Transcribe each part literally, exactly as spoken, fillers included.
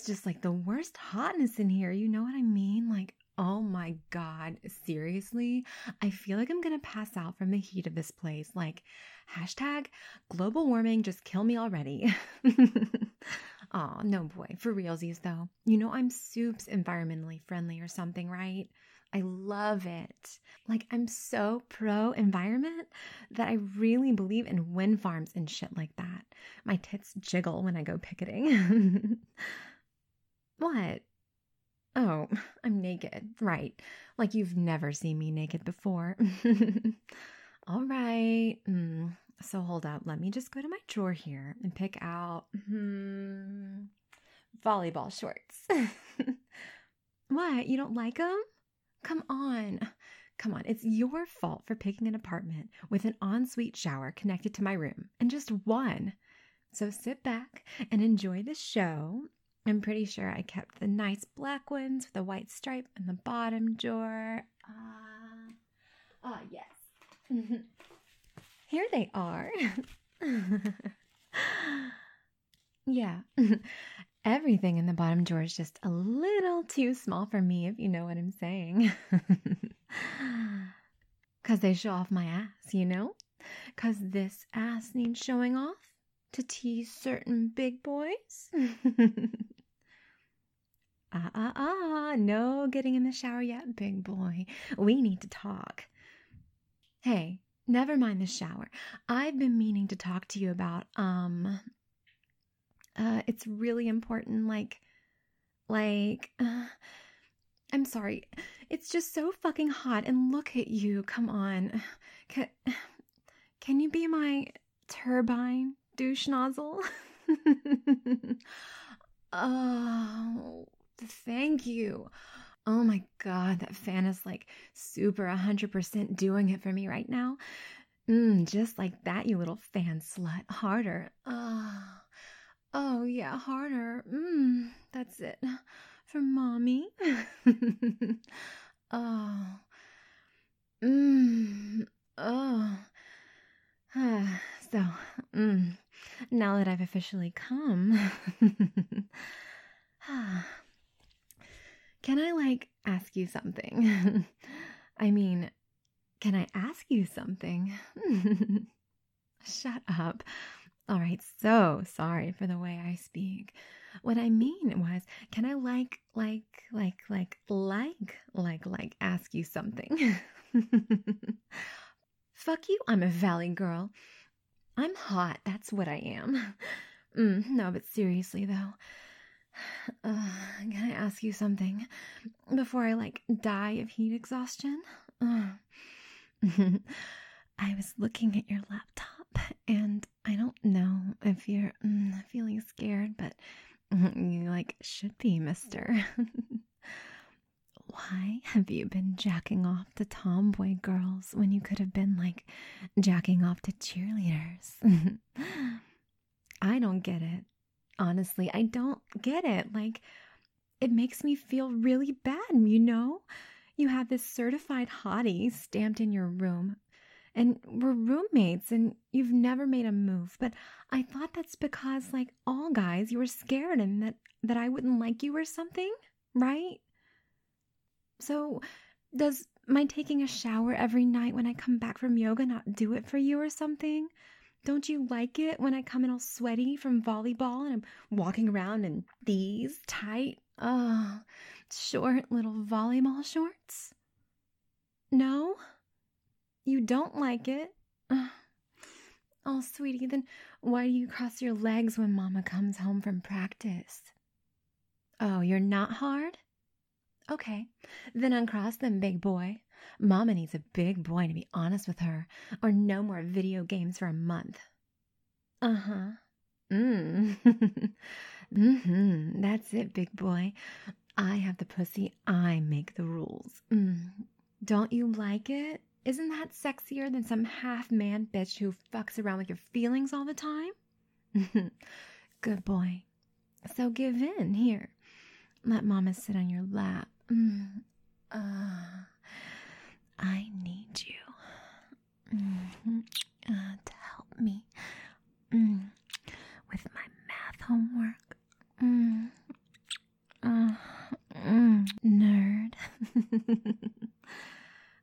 it's just like the worst hotness in here. You know what I mean? Like, oh my God, seriously? I feel like I'm gonna pass out from the heat of this place. Like, hashtag global warming, just kill me already. Aw, no boy, for realsies though. You know I'm soups environmentally friendly or something, right? I love it. Like, I'm so pro-environment that I really believe in wind farms and shit like that. My tits jiggle when I go picketing. What? Oh, I'm naked. Right. Like you've never seen me naked before. All right. Mm. So hold up. Let me just go to my drawer here and pick out hmm, volleyball shorts. What? You don't like them? Come on. Come on. It's your fault for picking an apartment with an ensuite shower connected to my room and just one. So sit back and enjoy the show. I'm pretty sure I kept the nice black ones with a white stripe in the bottom drawer. Ah, uh, ah, yes. Here they are. Yeah. Everything in the bottom drawer is just a little too small for me, if you know what I'm saying. Because they show off my ass, you know? Because this ass needs showing off to tease certain big boys. Ah, ah, ah, no getting in the shower yet, big boy. We need to talk. Hey, never mind the shower. I've been meaning to talk to you about, um, uh, it's really important, like, like, uh, I'm sorry. It's just so fucking hot, and look at you, come on. Can, can you be my turbine douche nozzle? Oh, thank you. Oh my God, that fan is like super one hundred percent doing it for me right now. Mm, just like that, you little fan slut. Harder. Oh, oh yeah, harder. Mm, that's it. For mommy. Oh. Mm. Oh. So, mm, now that I've officially come, can I, like, ask you something? I mean, can I ask you something? Shut up. All right, so sorry for the way I speak. What I mean was, can I, like, like, like, like, like, like, like, ask you something? Fuck you, I'm a valley girl. I'm hot, that's what I am. Mm, no, but seriously, though. Uh, can I ask you something before I, like, die of heat exhaustion? Uh, I was looking at your laptop, and I don't know if you're mm, feeling scared, but you, like, should be, mister. Why have you been jacking off to tomboy girls when you could have been, like, jacking off to cheerleaders? I don't get it. Honestly, I don't get it. Like, it makes me feel really bad, you know? You have this certified hottie stamped in your room, and we're roommates, and you've never made a move. But I thought that's because, like all guys, you were scared and that, that I wouldn't like you or something, right? So, does my taking a shower every night when I come back from yoga not do it for you or something? Don't you like it when I come in all sweaty from volleyball and I'm walking around in these tight, uh, short little volleyball shorts? No? You don't like it? Uh, oh, sweetie, then why do you cross your legs when Mama comes home from practice? Oh, you're not hard? Okay, then uncross them, big boy. Mama needs a big boy to be honest with her, or no more video games for a month. Uh-huh. Mm. Mm-hmm. That's it, big boy. I have the pussy. I make the rules. Mm. Don't you like it? Isn't that sexier than some half-man bitch who fucks around with your feelings all the time? Good boy. So give in, here. Let Mama sit on your lap. Mm. Uh, I need you mm-hmm. uh, to help me mm. with my math homework. Mm.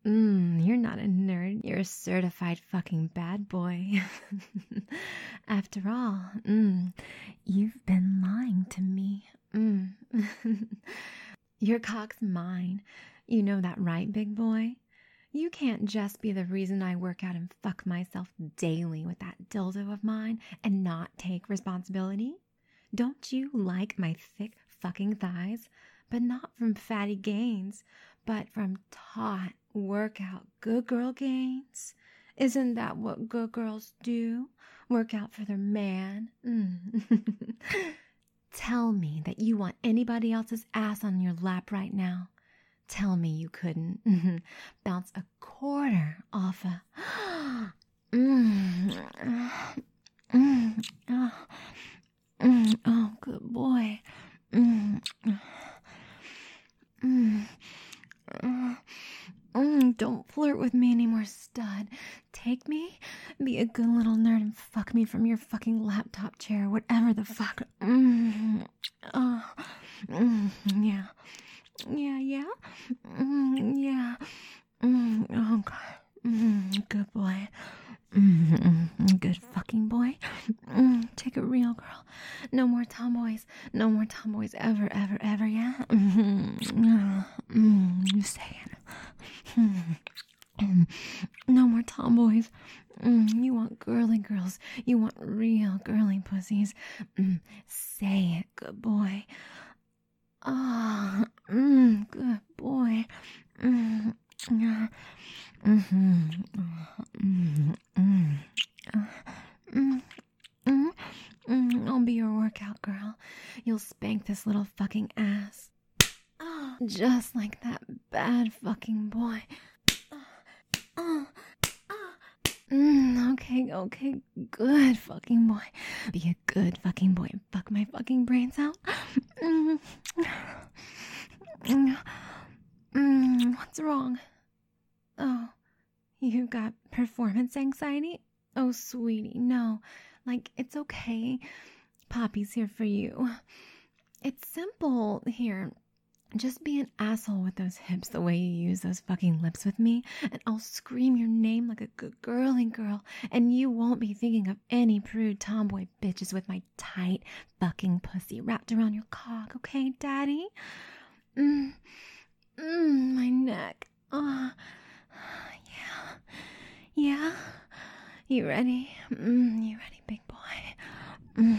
Mm, you're not a nerd. You're a certified fucking bad boy. After all, mm, you've been lying to me. Mm. Your cock's mine. You know that, right, big boy? You can't just be the reason I work out and fuck myself daily with that dildo of mine and not take responsibility. Don't you like my thick fucking thighs? But not from fatty gains, but from taut workout good girl gains. Isn't that what good girls do? Work out for their man? Mm. Tell me that you want anybody else's ass on your lap right now. Tell me you couldn't bounce a quarter off a... mm. Mm. Oh. Mm. Oh, good boy. Mm. Mm. Uh, mm, don't flirt with me anymore, stud. Take me, be a good little nerd, and fuck me from your fucking laptop chair, whatever the fuck. Mm. Uh, mm, yeah. Yeah, yeah. Mm, yeah. Mm, oh, God. Mm, good boy. Mm, mm, good fucking boy. Mm, take it real, girl. No more tomboys. No more tomboys ever, ever, ever, yeah? Mm, mm, you say it. Mm, no more tomboys. Mm, you want girly girls. You want real girly pussies. Mm, say it, good boy. Ah, oh, mm, good boy. Mm, yeah. Mm-hmm. Mm, mm, uh, mm, mm, mm. I'll be your workout girl. You'll spank this little fucking ass. Oh, just like that bad fucking boy. Oh, oh. Mm, okay, okay, good fucking boy. Be a good fucking boy and fuck my fucking brains out. Mm. Mm. Mm. What's wrong? Oh, you got performance anxiety? Oh, sweetie, no. Like, it's okay. Poppy's here for you. It's simple. Here, just be an asshole with those hips the way you use those fucking lips with me, and I'll scream your name like a good girly girl, and you won't be thinking of any prude tomboy bitches with my tight fucking pussy wrapped around your cock, okay, daddy? Mmm, mmm, my neck. Ah. Oh. Yeah? You ready? Mm, you ready, big boy? Mm.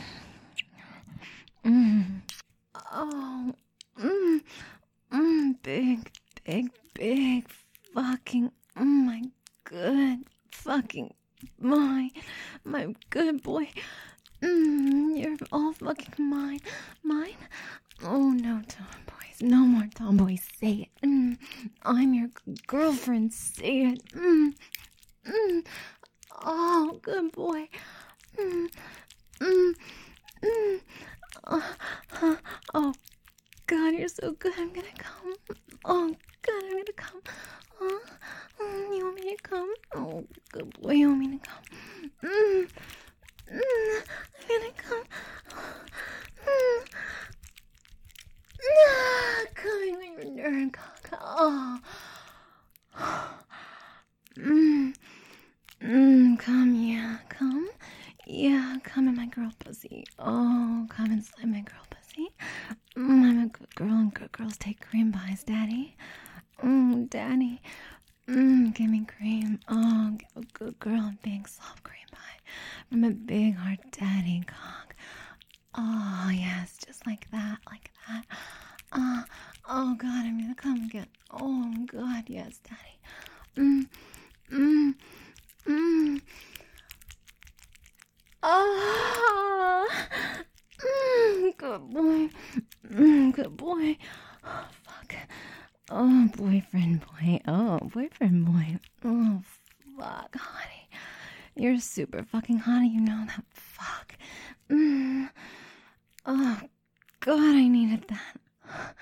Mm. Oh. Mm. Mm. Big, big, big fucking. Oh my good fucking. My. My good boy. Mm. You're all fucking mine. Mine? Oh, no tomboys. No more tomboys. Say it. Mm. I'm your girlfriend. Say it. Mm. Mm. Oh, good boy. Mm. Mm. Mm. Oh, uh, oh, God, you're so good. I'm gonna come. Oh, God, I'm gonna come. Oh, mm, you want me to come? Oh, good boy, you want me to come? Mm. Mm. I'm gonna come. Mm. Ah, coming with your nerd cock. Oh. Mm. Mm, come, yeah, come. Yeah, come in my girl pussy. Oh, come inside my girl pussy. Mm, I'm a good girl and good girls take cream pies, daddy. Mm, daddy. Mm, give me cream. Oh, give a good girl a big soft cream pie from a big hard daddy cock. Oh, yes, just like that, like that. Ah, oh, oh, God, I'm gonna come again. Oh, God, yes, daddy. Mm, mm. Mm. Oh, mm, good boy. Mm, good boy. Oh, fuck. Oh, boyfriend boy. Oh, boyfriend boy. Oh, fuck, honey. You're super fucking hot. You know that. Fuck. Mm. Oh, God, I needed that.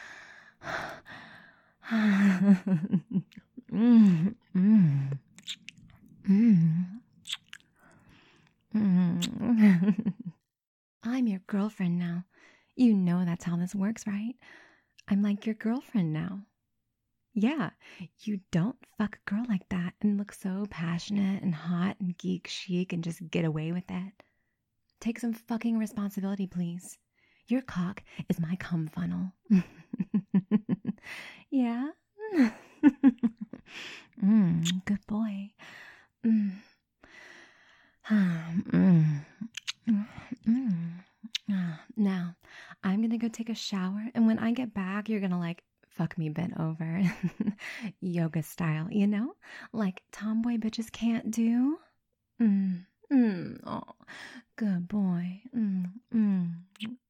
mm, mm. Mm. Mm. I'm your girlfriend now. You know that's how this works, right? I'm like your girlfriend now. Yeah, you don't fuck a girl like that and look so passionate and hot and geek chic and just get away with it. Take some fucking responsibility, please. Your cock is my cum funnel. Yeah? mm, good boy. Mm. mm. Mm. Now, I'm gonna go take a shower, and when I get back, you're gonna like fuck me bent over, yoga style, you know? Like tomboy bitches can't do. Mm. Mm. Oh, good boy. Mm. Mm.